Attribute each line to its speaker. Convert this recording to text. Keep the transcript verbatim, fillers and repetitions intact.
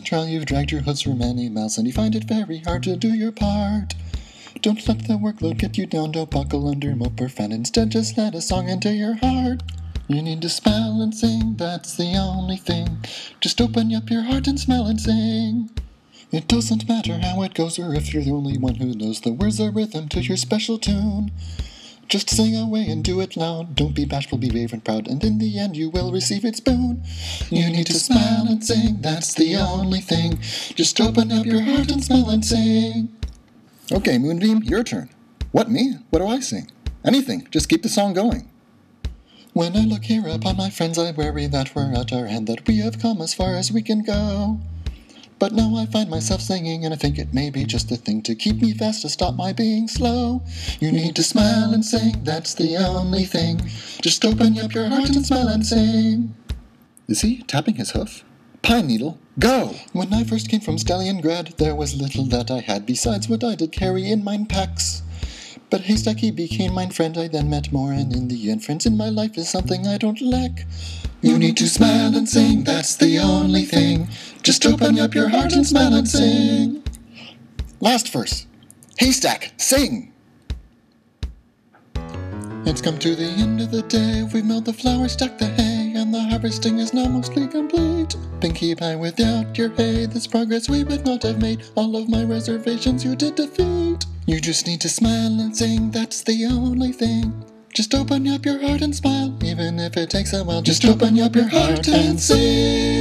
Speaker 1: trial, you've dragged your hooves for many miles, and you find it very hard to do your part. Don't let the workload get you down, don't buckle under, mope or frown. Instead, just let a song into your heart. You need to smile and sing, that's the only thing. Just open up your heart and smile and sing. It doesn't matter how it goes or if you're the only one who knows the words or rhythm to your special tune. Just sing away and do it loud. Don't be bashful, be brave and proud, and in the end you will receive its boon. You need to smile and sing, that's the only thing. Just open up your heart and smile and sing.
Speaker 2: Okay, Moonbeam, your turn. What, me? What do I sing? Anything, just keep the song going.
Speaker 1: When I look here upon my friends, I worry that we're at our end, that we have come as far as we can go. But now I find myself singing, and I think it may be just a thing to keep me fast, to stop my being slow. You need to smile and sing, that's the only thing. Just open up your heart and smile and sing.
Speaker 2: Is he tapping his hoof? Pine Needle, go!
Speaker 1: When I first came from Stalingrad, there was little that I had besides what I did carry in mine packs. But Haystack, he became mine friend, I then met more, and in the end, friends in my life is something I don't lack. You need to smile and sing, that's the only thing. Just open up your heart and smile and sing.
Speaker 2: Last verse. Haystack, sing!
Speaker 1: It's come to the end of the day, we've milled the flour, stacked the hay, and the harvesting is now mostly complete. Pinkie Pie, without your hay, this progress we would not have made. All of my reservations you did defeat. You just need to smile and sing, that's the only thing. Just open up your heart and smile, even if it takes a while. Just open up your heart and sing.